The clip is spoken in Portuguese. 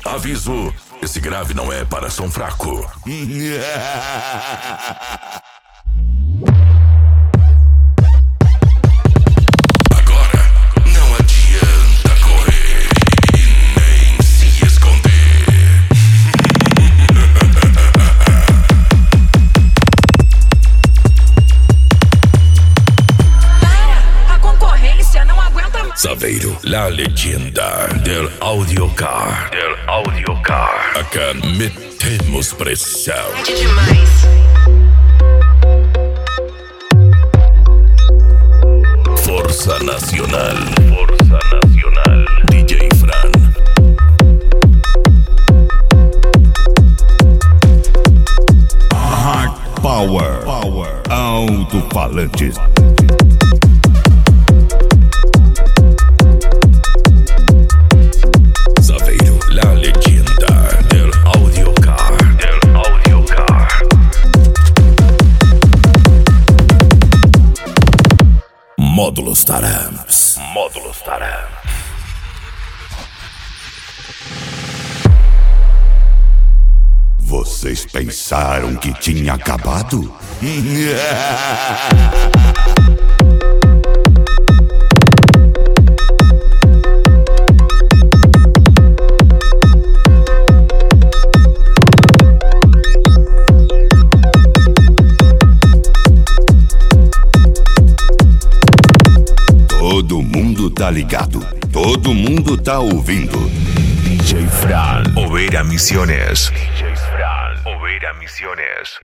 Aviso, esse grave não é para som fraco. Agora não adianta correr e nem se esconder. Para, a concorrência não aguenta mais. Saveiro, la leyenda del audiocar. Acá metemos pressão. É demais. Força Nacional. DJ Fran. Hard Power. Alto-falantes. Saveiro, la leyenda del audiocar. Módulos Tarams. Vocês pensaram que tinha acabado? Todo mundo tá ligado, todo mundo tá ouvindo. DJ Fran, Overa Misiones.